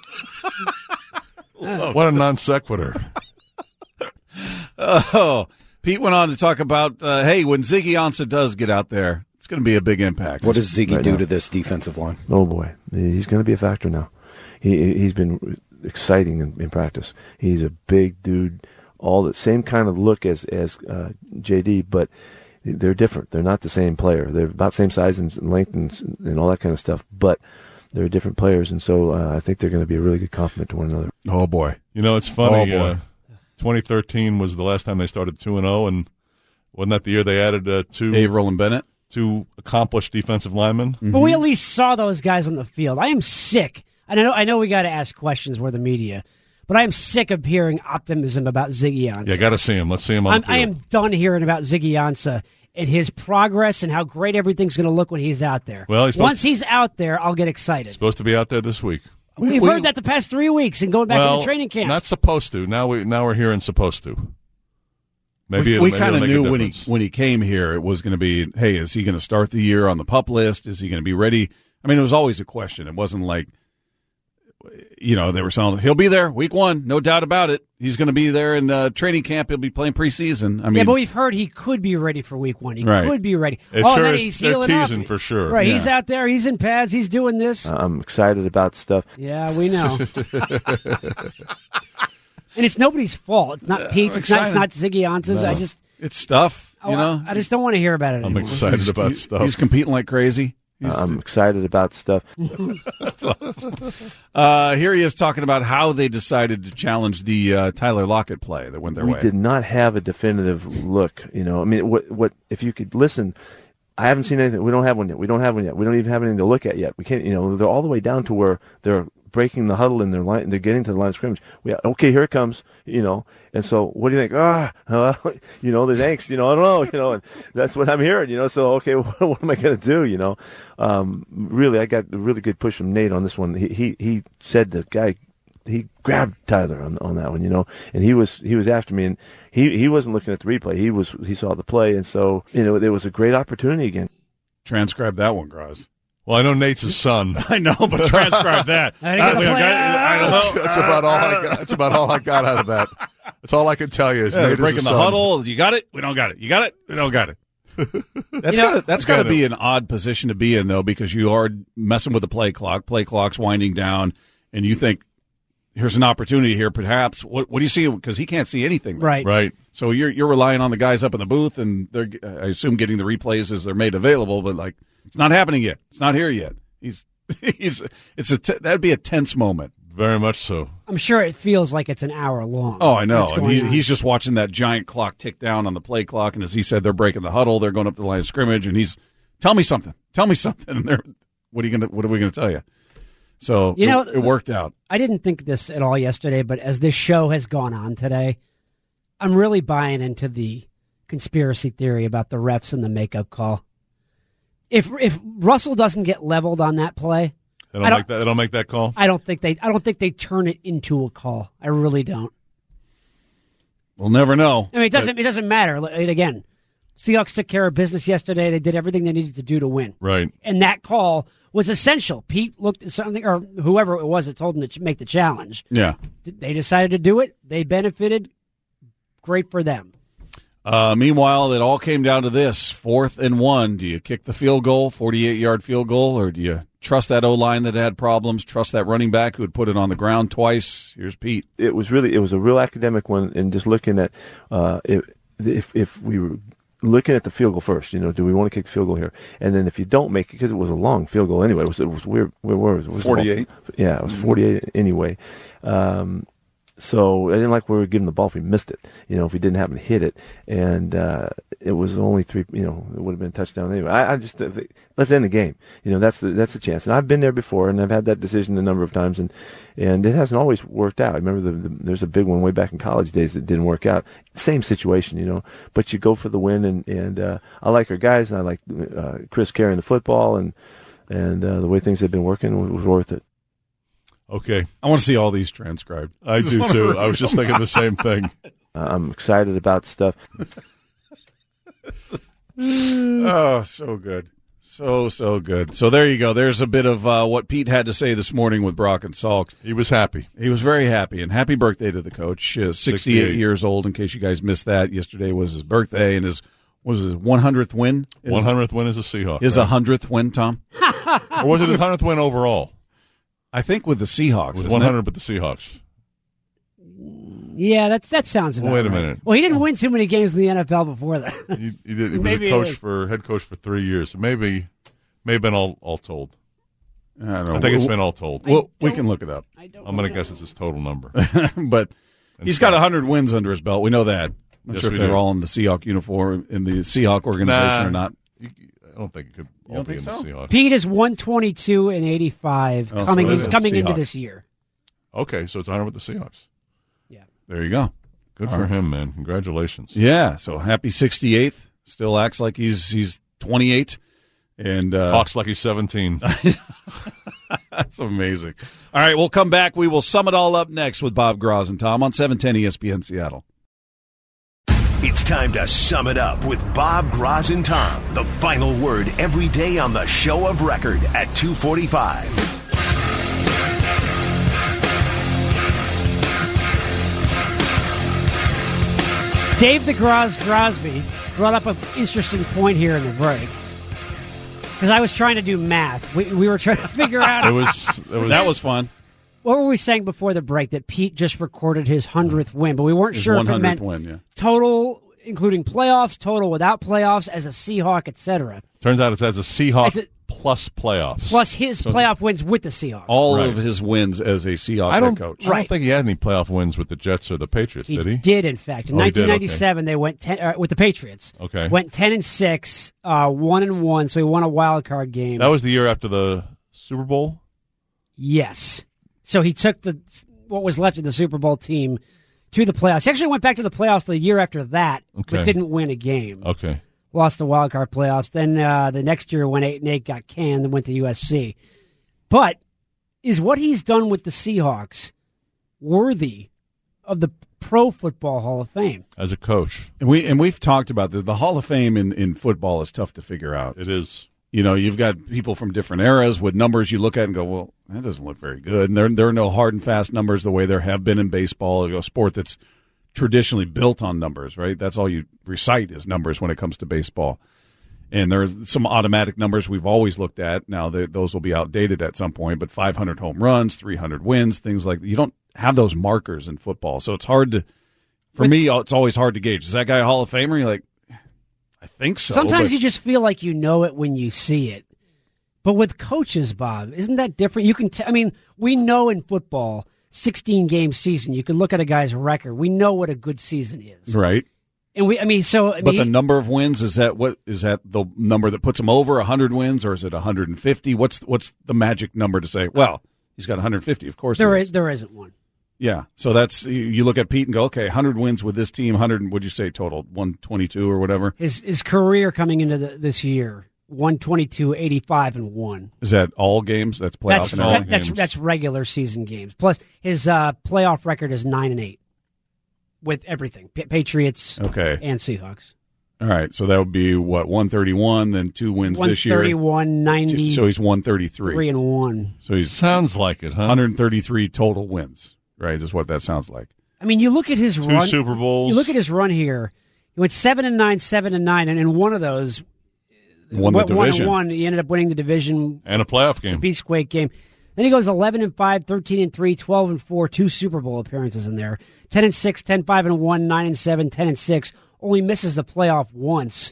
[SPEAKER 5] What a non sequitur.
[SPEAKER 3] Oh, Pete went on to talk about, uh, hey, when Ziggy Ansah does get out there, it's going to be a big impact.
[SPEAKER 8] What does Ziggy
[SPEAKER 7] Right
[SPEAKER 8] do
[SPEAKER 7] now.
[SPEAKER 8] to this defensive line?
[SPEAKER 7] oh boy, he's going to be a factor now. He he's been exciting in, in practice. He's a big dude, all the same kind of look as as uh, J D, but they're different. They're not the same player. They're about the same size and length and, and all that kind of stuff, but they're different players, and so uh, I think they're going to be a really good complement to one another.
[SPEAKER 3] Oh, boy.
[SPEAKER 5] You know, it's funny.
[SPEAKER 3] Oh, boy.
[SPEAKER 5] Uh, twenty thirteen was the last time they started two and oh, and wasn't that the year they added uh, two
[SPEAKER 3] Averill and Bennett.
[SPEAKER 5] two accomplished defensive linemen?
[SPEAKER 6] But we at least saw those guys on the field. I am sick. And I know I know we got to ask questions. We're the media, but I am sick of hearing optimism about Ziggy Ansah.
[SPEAKER 5] Yeah, got to see him. Let's see him on
[SPEAKER 6] I'm,
[SPEAKER 5] the field.
[SPEAKER 6] I am done hearing about Ziggy Ansah and his progress and how great everything's going to look when he's out there.
[SPEAKER 5] Well, he's supposed
[SPEAKER 6] once he's out there, I'll get excited.
[SPEAKER 5] Supposed to be out there this week.
[SPEAKER 6] We've
[SPEAKER 3] we-
[SPEAKER 6] heard that the past three weeks and going back
[SPEAKER 5] well,
[SPEAKER 6] into training camp.
[SPEAKER 5] not supposed to. Now we now we're hearing supposed to. Maybe
[SPEAKER 3] we
[SPEAKER 5] it'll,
[SPEAKER 3] we
[SPEAKER 5] maybe
[SPEAKER 3] kind of
[SPEAKER 5] it'll make a
[SPEAKER 3] knew when he
[SPEAKER 5] difference.
[SPEAKER 3] when he came here, it was going to be, hey, is he going to start the year on the PUP list? Is he going to be ready? I mean, it was always a question. It wasn't like, you know, they were saying he'll be there week one, no doubt about it. He's going to be there in uh, training camp. He'll be playing preseason. I mean,
[SPEAKER 6] yeah, but we've heard he could be ready for week one. He
[SPEAKER 3] Right.
[SPEAKER 6] could be ready.
[SPEAKER 5] It
[SPEAKER 6] oh,
[SPEAKER 5] sure
[SPEAKER 6] then
[SPEAKER 5] is-
[SPEAKER 6] he's
[SPEAKER 5] they're
[SPEAKER 6] healing up.
[SPEAKER 5] teasing for sure.
[SPEAKER 6] Right, he's
[SPEAKER 3] Yeah.
[SPEAKER 6] out there. He's in pads. He's doing this.
[SPEAKER 7] I'm excited about stuff.
[SPEAKER 6] Yeah, we know. And it's nobody's fault. It's not Pete's. It's not, it's not Ziggy Ansah's. I just,
[SPEAKER 3] it's stuff, you
[SPEAKER 6] oh,
[SPEAKER 3] know.
[SPEAKER 6] I, I just don't want to hear about it
[SPEAKER 5] I'm
[SPEAKER 6] anymore.
[SPEAKER 5] excited
[SPEAKER 3] He's-
[SPEAKER 5] about
[SPEAKER 3] he-
[SPEAKER 5] stuff.
[SPEAKER 3] He's competing like crazy. He's-
[SPEAKER 7] I'm excited about stuff.
[SPEAKER 3] uh, here he is talking about how they decided to challenge the uh, Tyler Lockett play that went their
[SPEAKER 7] we
[SPEAKER 3] way.
[SPEAKER 7] did not have a definitive look. You know, I mean, what what if you could listen? I haven't seen anything. We don't have one yet. We don't have one yet. We don't even have anything to look at yet. We can't. You know, they're all the way down to where they're breaking the huddle in their line. They're getting to the line of scrimmage. We okay, here it comes. You know, and so what do you think? Ah, uh, you know, there's angst. You know, I don't know. You know, and that's what I'm hearing. You know, so okay, what, what am I going to do? You know, um, really, I got a really good push from Nate on this one. He he he said the guy. He grabbed Tyler on on that one, you know, and he was he was after me, and he, he wasn't looking at the replay. He was he saw the play, and so you know there was a great opportunity again.
[SPEAKER 3] Transcribe that one, Graz.
[SPEAKER 5] Well, I know Nate's his son.
[SPEAKER 3] I know, but transcribe that.
[SPEAKER 6] I didn't get
[SPEAKER 3] I
[SPEAKER 6] the play.
[SPEAKER 3] I don't know.
[SPEAKER 5] That's about all I got. That's about all I got out of that. That's all I can tell you is
[SPEAKER 3] Yeah,
[SPEAKER 5] Nate
[SPEAKER 3] they're
[SPEAKER 5] is
[SPEAKER 3] breaking
[SPEAKER 5] his
[SPEAKER 3] the
[SPEAKER 5] son.
[SPEAKER 3] huddle. You got it? We don't got it. You got it? We don't got it. That's
[SPEAKER 6] You know,
[SPEAKER 3] gotta, that's got to
[SPEAKER 5] Got
[SPEAKER 3] be
[SPEAKER 5] it.
[SPEAKER 3] an odd position to be in, though, because you are messing with the play clock. Play clock's winding down, and you think, here's an opportunity here, perhaps. What, what do you see? Because he can't see anything.
[SPEAKER 6] Right.
[SPEAKER 5] Right.
[SPEAKER 3] So you're you're relying on the guys up in the booth, and they're, I assume, getting the replays as they're made available. But like, it's not happening yet. It's not here yet. He's he's it's a t- that'd be a tense moment.
[SPEAKER 5] Very much so.
[SPEAKER 6] I'm sure it feels like it's an hour long.
[SPEAKER 3] Oh, I know.
[SPEAKER 6] What's
[SPEAKER 3] And
[SPEAKER 6] going
[SPEAKER 3] he,
[SPEAKER 6] on.
[SPEAKER 3] he's just watching that giant clock tick down on the play clock. And as he said, they're breaking the huddle. They're going up to the line of scrimmage, and he's tell me something. Tell me something. And they're what are you gonna what are we gonna tell you? So
[SPEAKER 6] You know,
[SPEAKER 3] it, it worked out.
[SPEAKER 6] I didn't think this at all yesterday, but as this show has gone on today, I'm really buying into the conspiracy theory about the refs and the makeup call. If if Russell doesn't get leveled on that play,
[SPEAKER 5] They
[SPEAKER 6] I
[SPEAKER 5] don't
[SPEAKER 6] don't-
[SPEAKER 5] make that. They don't make that call.
[SPEAKER 6] I don't think they I don't think they turn it into a call. I really don't.
[SPEAKER 3] We'll never know.
[SPEAKER 6] I mean, it doesn't it doesn't matter. Like, again, Seahawks took care of business yesterday. They did everything they needed to do to win.
[SPEAKER 5] Right.
[SPEAKER 6] And that call was essential. Pete looked at something, or whoever it was that told him to make the challenge.
[SPEAKER 3] Yeah.
[SPEAKER 6] They decided to do it. They benefited. Great for them.
[SPEAKER 3] Uh, meanwhile, it all came down to this. Fourth and one. Do you kick the field goal, forty-eight-yard field goal, or do you trust that O-line that had problems, trust that running back who had put it on the ground twice? Here's Pete.
[SPEAKER 7] It was really, it was a real academic one, and just looking at uh, if, if if we were looking at the field goal first, you know, do we want to kick the field goal here? And then if you don't make it, because it was a long field goal anyway, it was, it was weird. Where was it? it was
[SPEAKER 5] forty-eight.
[SPEAKER 7] Yeah, it was forty-eight anyway. Um, So I didn't like where we were giving the ball if we missed it, you know, if we didn't happen to hit it. And uh, it was only three, you know, it would have been a touchdown anyway. I, I just, uh, let's end the game. You know, that's the, that's the chance. And I've been there before, and I've had that decision a number of times, and, and it hasn't always worked out. I remember the, the, there's a big one way back in college days that didn't work out. Same situation, you know, but you go for the win, and, and uh, I like our guys, and I like uh, Chris carrying the football, and, and uh, the way things have been working was, was worth it.
[SPEAKER 5] Okay.
[SPEAKER 3] I want to see all these transcribed.
[SPEAKER 5] I do, too. I was just thinking the same thing.
[SPEAKER 7] Uh, I'm excited about stuff.
[SPEAKER 3] Oh, so good. So, so good. So there you go. There's a bit of uh, what Pete had to say this morning with Brock and Salk.
[SPEAKER 5] He was happy.
[SPEAKER 3] He was very happy, and happy birthday to the coach. Uh, sixty-eight, sixty-eight years old, in case you guys missed that. Yesterday was his birthday, and his was his one hundredth win? His,
[SPEAKER 5] one hundredth win as a Seahawk.
[SPEAKER 3] His
[SPEAKER 5] right?
[SPEAKER 3] one hundredth win, Tom?
[SPEAKER 5] Or was it his one hundredth win overall?
[SPEAKER 3] I think with the Seahawks.
[SPEAKER 5] It was one hundred with the Seahawks.
[SPEAKER 6] Yeah, that that sounds about
[SPEAKER 5] Wait a
[SPEAKER 6] right.
[SPEAKER 5] minute.
[SPEAKER 6] Well, he didn't win too many games in the N F L before that.
[SPEAKER 5] He, he, did, he was
[SPEAKER 6] Maybe
[SPEAKER 5] a coach
[SPEAKER 6] it is.
[SPEAKER 5] for head coach for three years. So maybe, may have been all, all told.
[SPEAKER 3] I don't know.
[SPEAKER 5] I think it's been all told.
[SPEAKER 3] Well, we can look it up.
[SPEAKER 6] I don't
[SPEAKER 5] I'm going to
[SPEAKER 6] know.
[SPEAKER 5] guess it's his total number.
[SPEAKER 3] But he's
[SPEAKER 5] And
[SPEAKER 3] got
[SPEAKER 5] so-
[SPEAKER 3] one hundred wins under his belt. We know that. I'm not
[SPEAKER 5] Yes,
[SPEAKER 3] sure if
[SPEAKER 5] we
[SPEAKER 3] they're
[SPEAKER 5] do.
[SPEAKER 3] all in the Seahawk uniform, in the Seahawk organization
[SPEAKER 5] Nah,
[SPEAKER 3] or not.
[SPEAKER 5] you- I don't think it could
[SPEAKER 3] You
[SPEAKER 5] all
[SPEAKER 3] don't
[SPEAKER 5] be in
[SPEAKER 3] think
[SPEAKER 5] the
[SPEAKER 3] so?
[SPEAKER 5] Seahawks.
[SPEAKER 6] Pete is one twenty-two and eighty-five
[SPEAKER 3] Oh, so
[SPEAKER 6] coming
[SPEAKER 3] it
[SPEAKER 6] in,
[SPEAKER 3] is
[SPEAKER 6] coming into
[SPEAKER 3] Seahawks.
[SPEAKER 6] this year.
[SPEAKER 5] Okay, so it's one hundred with the Seahawks.
[SPEAKER 6] Yeah.
[SPEAKER 3] There you go.
[SPEAKER 5] Good
[SPEAKER 3] All
[SPEAKER 5] for
[SPEAKER 3] right.
[SPEAKER 5] him, man. Congratulations.
[SPEAKER 3] Yeah, so happy sixty-eighth. Still acts like he's he's twenty-eight. And uh,
[SPEAKER 5] Talks like he's seventeen.
[SPEAKER 3] That's amazing. All right, we'll come back. We will sum it all up next with Bob Gross and Tom on seven ten E S P N Seattle.
[SPEAKER 1] It's time to sum it up with Bob Gross and Tom. The final word every day on the show of record at two forty-five.
[SPEAKER 6] Dave the Gros Grosby brought up an interesting point here in the break. Because I was trying to do math. We, we were trying to figure out.
[SPEAKER 5] It was, it was
[SPEAKER 3] That was fun.
[SPEAKER 6] What were we saying before the break? That Pete just recorded his hundredth win, but we weren't
[SPEAKER 3] His
[SPEAKER 6] sure if it
[SPEAKER 3] one hundredth
[SPEAKER 6] meant
[SPEAKER 3] win, yeah.
[SPEAKER 6] total, including playoffs, total without playoffs, as a Seahawk, et cetera.
[SPEAKER 5] Turns out it's as a Seahawk
[SPEAKER 6] It's a-
[SPEAKER 5] plus playoffs.
[SPEAKER 6] Plus his playoff wins with the Seahawks.
[SPEAKER 3] All
[SPEAKER 5] Right.
[SPEAKER 3] of his wins as a Seahawk
[SPEAKER 5] I don't,
[SPEAKER 3] head coach.
[SPEAKER 5] I don't
[SPEAKER 6] Right.
[SPEAKER 5] think he had any playoff wins with the Jets or the Patriots,
[SPEAKER 6] He
[SPEAKER 5] did he?
[SPEAKER 6] did, in fact. In
[SPEAKER 5] Oh, he did,
[SPEAKER 6] nineteen ninety-seven, they went ten, uh, with the Patriots.
[SPEAKER 5] Okay.
[SPEAKER 6] Went ten and six, uh, one and one. So he won a wild card game.
[SPEAKER 5] That was the year after the Super Bowl?
[SPEAKER 6] Yes. So he took the what was left of the Super Bowl team to the playoffs. He actually went back to the playoffs the year after that,
[SPEAKER 5] Okay.
[SPEAKER 6] but didn't win a game.
[SPEAKER 5] Okay.
[SPEAKER 6] Lost the wild card playoffs. Then uh, the next year, went eight and eight, got canned, and went to U S C. But is what he's done with the Seahawks worthy of the Pro Football Hall of Fame?
[SPEAKER 5] As a coach,
[SPEAKER 3] And we and we've talked about this. The Hall of Fame in, in football is tough to figure out.
[SPEAKER 5] it is.
[SPEAKER 3] You know, you've got people from different eras with numbers you look at and go, well, that doesn't look very good. And there there are no hard and fast numbers the way there have been in baseball, a sport that's traditionally built on numbers, right? That's all you recite is numbers when it comes to baseball. And there's some automatic numbers we've always looked at. Now, they, those will be outdated at some point, but five hundred home runs, three hundred wins, things like that. You don't have those markers in football. So it's hard to, for
[SPEAKER 6] With-
[SPEAKER 3] me, it's always hard to gauge. Is that guy a Hall of Famer? You're like, I think so.
[SPEAKER 6] Sometimes
[SPEAKER 3] but-
[SPEAKER 6] you just feel like you know it when you see it. But with coaches, Bob, isn't that different? You can. T- I mean, we know in football, sixteen game season. You can look at a guy's record. We know what a good season is,
[SPEAKER 3] Right.
[SPEAKER 6] and we. I mean, so. I
[SPEAKER 3] But
[SPEAKER 6] mean,
[SPEAKER 3] the number of wins, is that what is that the number that puts him over one hundred wins, or is it one hundred fifty? What's what's the magic number to say, well, he's got one hundred fifty, of course
[SPEAKER 6] there
[SPEAKER 3] he
[SPEAKER 6] is,
[SPEAKER 3] is.
[SPEAKER 6] there isn't one.
[SPEAKER 3] Yeah. So that's you- you look at Pete and go, okay, one hundred wins with this team, one hundred, what'd you say total? one twenty-two or whatever?
[SPEAKER 6] His his career coming into the, this year, one twenty-two, eighty-five, and one.
[SPEAKER 3] Is that all games? That's playoff
[SPEAKER 6] That's
[SPEAKER 3] and all?
[SPEAKER 6] that, that's
[SPEAKER 5] games.
[SPEAKER 6] that's regular season games. Plus, his uh, playoff record is nine and eight with everything, Pa- Patriots
[SPEAKER 3] Okay.
[SPEAKER 6] and Seahawks.
[SPEAKER 3] All right, so that would be, what, one thirty-one, then two wins this year?
[SPEAKER 6] one thirty-one, ninety.
[SPEAKER 3] So he's one thirty-three.
[SPEAKER 6] Three and one.
[SPEAKER 3] So he's
[SPEAKER 5] Sounds like it, huh?
[SPEAKER 3] one hundred thirty-three total wins, right, is what that sounds like.
[SPEAKER 6] I mean, you look at his
[SPEAKER 5] Two
[SPEAKER 6] run.
[SPEAKER 5] Super Bowls.
[SPEAKER 6] You look at his run here. He went seven and nine, seven and nine, and in one of those,
[SPEAKER 3] Won the
[SPEAKER 6] one
[SPEAKER 3] division.
[SPEAKER 6] and one, he ended up winning the division.
[SPEAKER 5] And a playoff game.
[SPEAKER 6] Beat Squake game. Then he goes eleven and five, thirteen and three, twelve and four, two Super Bowl appearances in there. ten and six, ten, five and one, nine and seven, ten and six. Only misses the playoff once.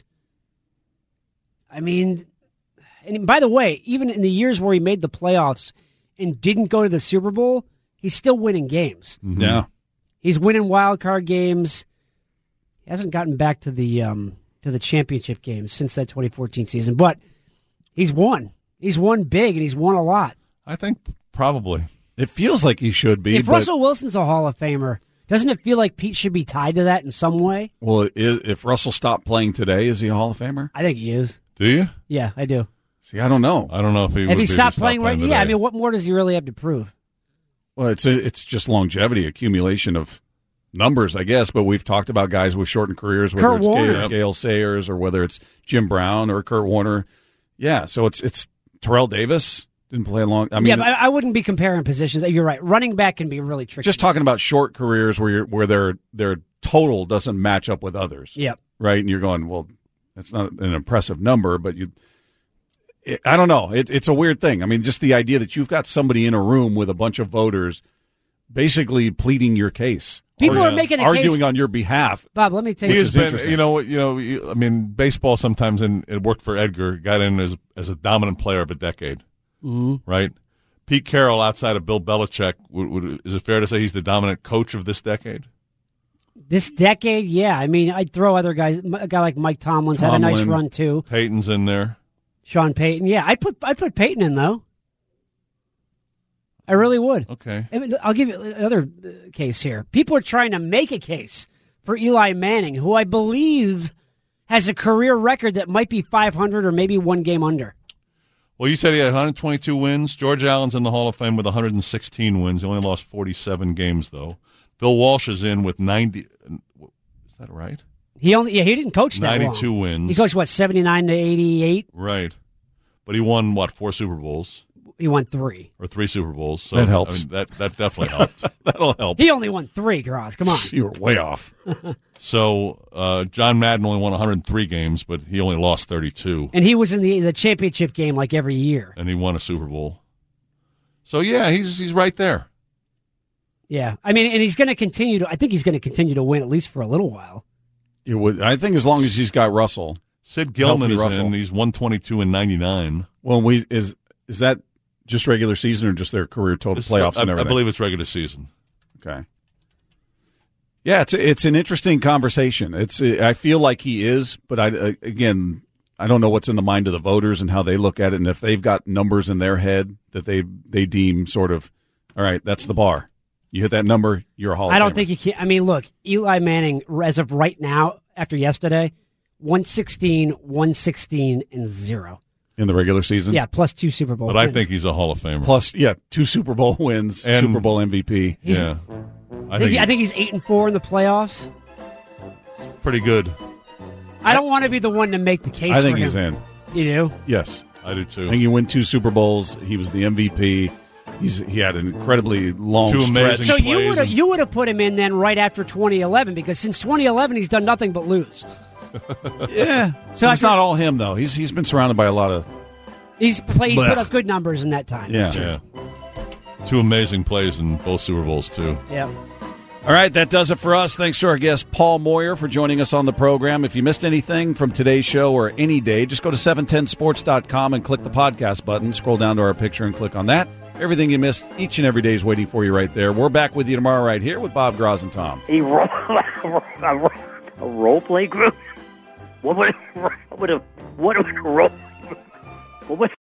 [SPEAKER 6] I mean, and by the way, even in the years where he made the playoffs and didn't go to the Super Bowl, he's still winning games.
[SPEAKER 5] Mm-hmm.
[SPEAKER 3] Yeah.
[SPEAKER 6] He's winning wild card games. He hasn't gotten back to the um, to the championship games since that twenty fourteen season, but he's won. He's won big, and he's won a lot.
[SPEAKER 5] I think probably.
[SPEAKER 3] It feels like he should be.
[SPEAKER 6] If
[SPEAKER 3] but,
[SPEAKER 6] Russell Wilson's a Hall of Famer, doesn't it feel like Pete should be tied to that in some way?
[SPEAKER 3] Well, is, if Russell stopped playing today, is he a Hall of Famer?
[SPEAKER 6] I think he is.
[SPEAKER 5] Do you?
[SPEAKER 6] Yeah, I do.
[SPEAKER 3] See, I don't know.
[SPEAKER 5] I don't know if he would
[SPEAKER 6] If
[SPEAKER 5] be
[SPEAKER 6] he
[SPEAKER 5] if
[SPEAKER 6] stopped playing right,
[SPEAKER 5] today.
[SPEAKER 6] yeah. I mean, what more does he really have to prove?
[SPEAKER 3] Well, it's a, it's just longevity, accumulation of numbers, I guess. But we've talked about guys with shortened careers, whether
[SPEAKER 6] Kurt
[SPEAKER 3] it's
[SPEAKER 6] Warner.
[SPEAKER 3] Gail, Gail Sayers or whether it's Jim Brown or Kurt Warner. Yeah, so it's it's Terrell Davis didn't play a long. I mean,
[SPEAKER 6] yeah, but I, I wouldn't be comparing positions. You're right. Running back can be really tricky.
[SPEAKER 3] just talking about short careers where you're, where their their total doesn't match up with others.
[SPEAKER 6] Yep.
[SPEAKER 3] Right, and you're going, well, that's not an impressive number, but you. It, I don't know. It, it's a weird thing. I mean, just the idea that you've got somebody in a room with a bunch of voters, basically pleading your case.
[SPEAKER 6] People
[SPEAKER 3] Or-
[SPEAKER 6] are making a
[SPEAKER 3] arguing
[SPEAKER 6] case.
[SPEAKER 3] on your behalf.
[SPEAKER 6] Bob, let me tell
[SPEAKER 5] He
[SPEAKER 6] you.
[SPEAKER 5] has
[SPEAKER 3] is
[SPEAKER 5] been,
[SPEAKER 3] interesting.
[SPEAKER 5] you know, you know. you- I mean, baseball sometimes, and it worked for Edgar. Got in as as a dominant player of a decade,
[SPEAKER 6] Mhm.
[SPEAKER 5] right? Pete Carroll, outside of Bill Belichick, would, would, is it fair to say he's the dominant coach of this decade?
[SPEAKER 6] This decade, yeah. I mean, I'd throw other guys. A guy like Mike Tomlin's had a nice
[SPEAKER 3] Tomlin.
[SPEAKER 6] run too.
[SPEAKER 5] Peyton's in there.
[SPEAKER 6] Sean Payton, yeah. I'd put I'd put Payton in though. I really would.
[SPEAKER 5] Okay.
[SPEAKER 6] I mean, I'll give you another uh, case here. People are trying to make a case for Eli Manning, who I believe has a career record that might be five hundred or maybe one game under.
[SPEAKER 5] Well, you said he had one hundred twenty-two wins. George Allen's in the Hall of Fame with one hundred sixteen wins. He only lost forty-seven games, though. Bill Walsh is in with ninety. Is that right?
[SPEAKER 6] He only yeah he didn't coach that
[SPEAKER 5] ninety-two
[SPEAKER 6] long.
[SPEAKER 5] wins.
[SPEAKER 6] He coached what seventy-nine to eighty-eight.
[SPEAKER 5] Right. But he won, what, four Super Bowls?
[SPEAKER 6] He won three.
[SPEAKER 5] Or three Super Bowls. So,
[SPEAKER 3] That helps.
[SPEAKER 5] I mean, that, that definitely helped.
[SPEAKER 3] That'll help.
[SPEAKER 6] He only won three. Gross, come on.
[SPEAKER 3] You were way off.
[SPEAKER 5] So uh, John Madden only won one hundred three games, but he only lost thirty-two.
[SPEAKER 6] And he was in the the championship game like every year.
[SPEAKER 5] And he won a Super Bowl. So, yeah, he's he's right there.
[SPEAKER 6] Yeah, I mean, and he's going to continue to. I think he's going to continue to win at least for a little while.
[SPEAKER 3] It would. I think as long as he's got Russell.
[SPEAKER 5] Sid Gilman
[SPEAKER 3] Healthy
[SPEAKER 5] is
[SPEAKER 3] Russell.
[SPEAKER 5] in. He's one twenty-two and ninety-nine.
[SPEAKER 3] Well, we is is that just regular season or just their career total
[SPEAKER 5] This-
[SPEAKER 3] playoffs
[SPEAKER 5] I,
[SPEAKER 3] and
[SPEAKER 5] I
[SPEAKER 3] everything?
[SPEAKER 5] believe it's regular season.
[SPEAKER 3] Okay. Yeah, it's it's an interesting conversation. It's I feel like he is, but I again I don't know what's in the mind of the voters and how they look at it, and if they've got numbers in their head that they they deem sort of, all right, that's the bar. You hit that number, you're a Hall of
[SPEAKER 6] I don't
[SPEAKER 3] Famer.
[SPEAKER 6] think you can. I mean, look, Eli Manning, as of right now, after yesterday, one sixteen, one sixteen, and zero.
[SPEAKER 3] in the regular season.
[SPEAKER 6] Yeah, plus two Super Bowl
[SPEAKER 5] But
[SPEAKER 6] wins.
[SPEAKER 5] I think he's a Hall of Famer.
[SPEAKER 3] Plus, yeah, two Super Bowl wins,
[SPEAKER 5] And-
[SPEAKER 3] Super Bowl M V P.
[SPEAKER 6] He's-
[SPEAKER 5] yeah. I
[SPEAKER 6] I
[SPEAKER 5] think,
[SPEAKER 6] think, I think he's eight and four in the playoffs.
[SPEAKER 5] he's pretty good.
[SPEAKER 6] I don't want to be the one to make the case.
[SPEAKER 3] I think
[SPEAKER 6] for
[SPEAKER 3] he's
[SPEAKER 6] him.
[SPEAKER 3] in.
[SPEAKER 6] You do?
[SPEAKER 3] Yes,
[SPEAKER 5] I do too.
[SPEAKER 3] I think he won two Super Bowls. He was the M V P. He's he had an incredibly long
[SPEAKER 5] Two
[SPEAKER 3] stretch.
[SPEAKER 5] amazing
[SPEAKER 6] So you
[SPEAKER 5] plays
[SPEAKER 6] would have
[SPEAKER 5] and-
[SPEAKER 6] you would have put him in then right after twenty eleven because since twenty eleven he's done nothing but lose.
[SPEAKER 3] Yeah,
[SPEAKER 6] So
[SPEAKER 3] it's
[SPEAKER 6] I-
[SPEAKER 3] not all him though. He's he's been surrounded by a lot of
[SPEAKER 6] He's played, he's put
[SPEAKER 3] Blech.
[SPEAKER 6] up good numbers in that time.
[SPEAKER 3] yeah.
[SPEAKER 5] Yeah. Two amazing plays in both Super Bowls, too.
[SPEAKER 6] Yeah.
[SPEAKER 3] All right, that does it for us. Thanks to our guest Paul Moyer for joining us on the program. If you missed anything from today's show or any day, just go to seven ten sports dot com and click the podcast button. Scroll down to our picture and click on that. Everything you missed each and every day is waiting for you right there. We're back with you tomorrow right here with Bob Groz and Tom.
[SPEAKER 8] A role, a role play group? What would what would a what would a role what would